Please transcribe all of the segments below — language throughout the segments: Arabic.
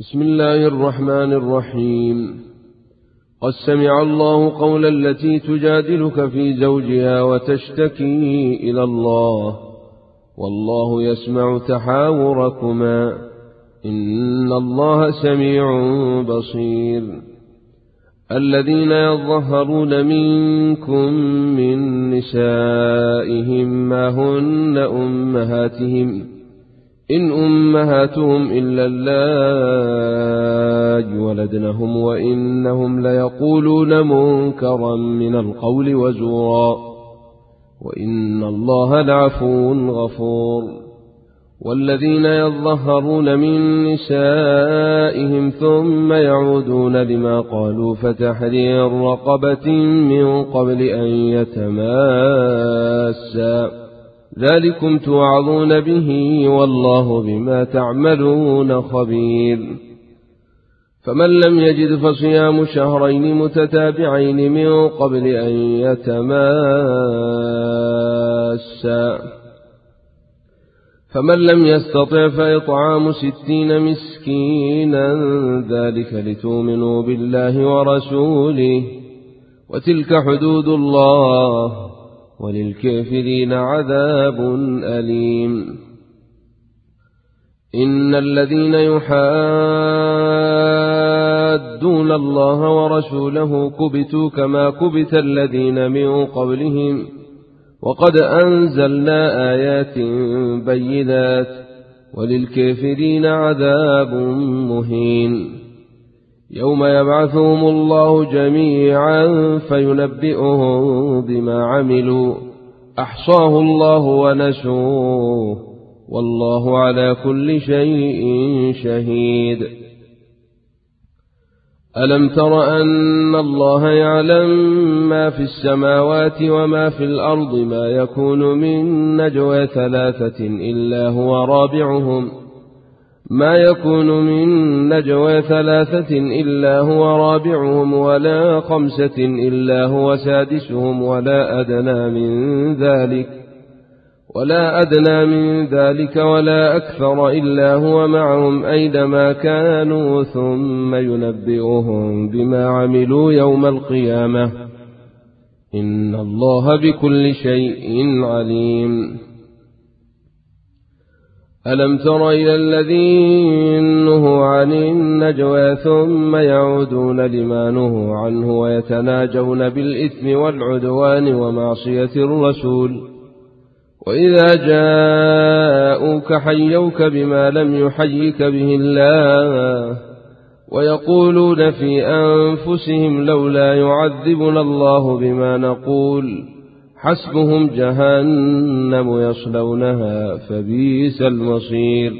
بسم الله الرحمن الرحيم. قد سمع الله قول التي تجادلك في زوجها وتشتكي إلى الله والله يسمع تحاوركما إن الله سميع بصير. الذين يظهرون منكم من نسائهم ما هن أمهاتهم إن أمهاتهم إلا اللائي ولدنهم وإنهم ليقولون منكرا من القول وزورا وإن الله لعفو غفور. والذين يظهرون من نسائهم ثم يعودون لما قالوا فتحرير رقبة من قبل أن يتماسا ذلكم توعظون به والله بما تعملون خبير. فمن لم يجد فصيام شهرين متتابعين من قبل أن يتماسا فمن لم يستطع فإطعام 60 مسكينا ذلك لتؤمنوا بالله ورسوله وتلك حدود الله وللكافرين عذاب أليم. إن الذين يحادون الله ورسوله كبتوا كما كبت الذين من قبلهم وقد أنزلنا آيات بينات وللكافرين عذاب مهين. يوم يبعثهم الله جميعا فينبئهم بما عملوا أحصاه الله ونسوه والله على كل شيء شهيد. ألم تر أن الله يعلم ما في السماوات وما في الأرض ما يكون من نجوى 3 إلا هو رابعهم ولا 5 إلا هو سادسهم ولا أدنى من ذلك ولا أكثر إلا هو معهم أينما كانوا ثم ينبئهم بما عملوا يوم القيامة إن الله بكل شيء عليم. ألم تر إلى الذين نهوا عن النجوى ثم يعودون لما نهوا عنه ويتناجون بالإثم والعدوان ومعصية الرسول وإذا جاءوك حيوك بما لم يحيك به الله ويقولون في أنفسهم لولا يعذبنا الله بما نقول حسبهم جهنم يصلونها فبئس المصير.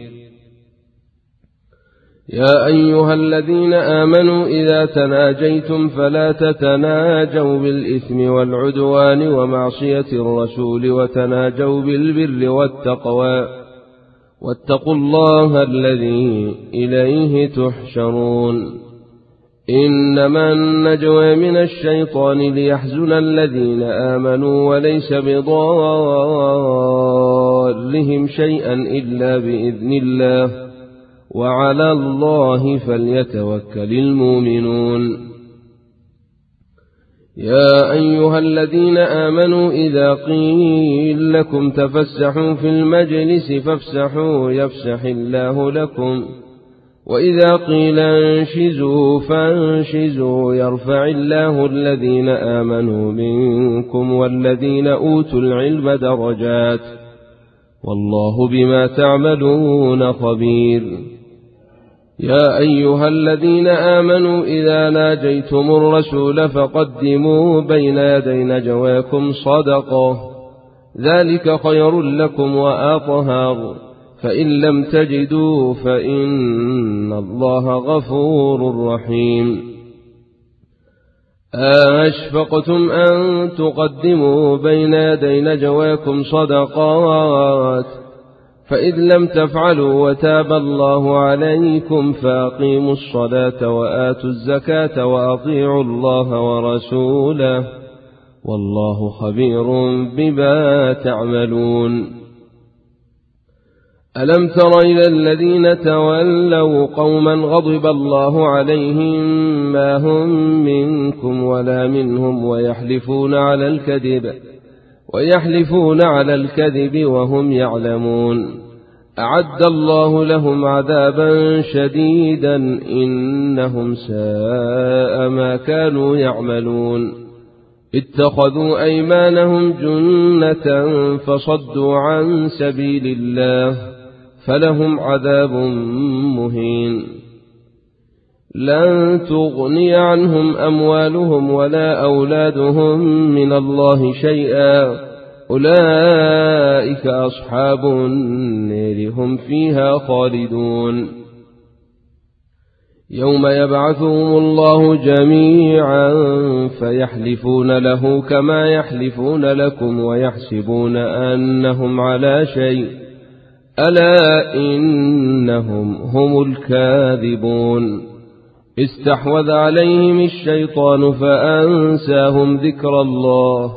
يا أيها الذين آمنوا إذا تناجيتم فلا تتناجوا بالإثم والعدوان ومعصية الرسول وتناجوا بالبر والتقوى واتقوا الله الذي إليه تحشرون. إنما النجوى من الشيطان ليحزن الذين آمنوا وليس بضارهم شيئا إلا بإذن الله وعلى الله فليتوكل المؤمنون. يا أيها الذين آمنوا إذا قيل لكم تفسحوا في المجلس فافسحوا يفسح الله لكم وإذا قيل انشزوا فانشزوا يرفع الله الذين آمنوا منكم والذين أوتوا العلم درجات والله بما تعملون خبير. يا أيها الذين آمنوا إذا ناجيتم الرسول فقدموا بين يدي نجواكم صدقة ذلك خير لكم وأطهر فإن لم تجدوا فإن الله غفور رحيم. أشفقتم أن تقدموا بين يدي نجواكم صدقات فإذ لم تفعلوا وتاب الله عليكم فأقيموا الصلاة وآتوا الزكاة وأطيعوا الله ورسوله والله خبير بما تعملون. ألم تر إلى الذين تولوا قوما غضب الله عليهم ما هم منكم ولا منهم ويحلفون على الكذب وهم يعلمون أعد الله لهم عذابا شديدا إنهم ساء ما كانوا يعملون اتخذوا أيمانهم جنة فصدوا عن سبيل الله فلهم عذاب مهين لن تغني عنهم أموالهم ولا أولادهم من الله شيئا أولئك أصحاب النار هم فيها خالدون يوم يبعثهم الله جميعا فيحلفون له كما يحلفون لكم ويحسبون أنهم على شيء ألا إنهم هم الكاذبون استحوذ عليهم الشيطان فأنساهم ذكر الله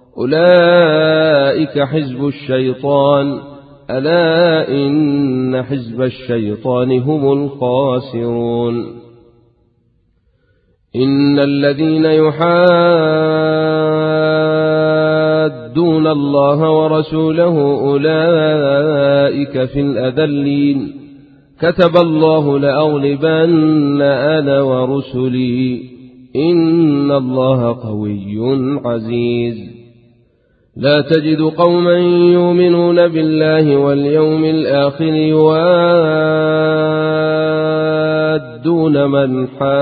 أولئك حزب الشيطان ألا إن حزب الشيطان هم الخاسرون إن الذين يحادون الله ورسوله أولئك في الأذلين كتب الله لأغلبن أنا ورسلي إن الله قوي عزيز لا تجد قوما يؤمنون بالله واليوم الآخر يوادون من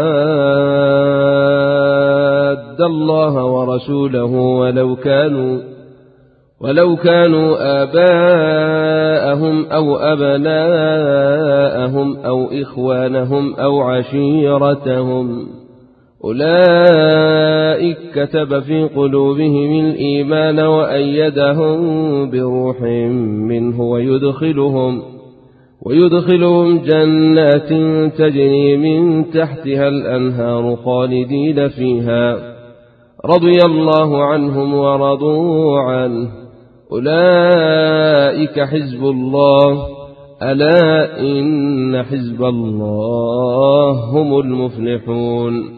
حاد الله ورسوله ولو كانوا آباءهم أو أبناءهم أو إخوانهم أو عشيرتهم أولئك كتب في قلوبهم الإيمان وأيدهم بروح منه ويدخلهم جنات تجري من تحتها الأنهار خالدين فيها رضي الله عنهم ورضوا عنه أولئك حزب الله ألا إن حزب الله هم المفلحون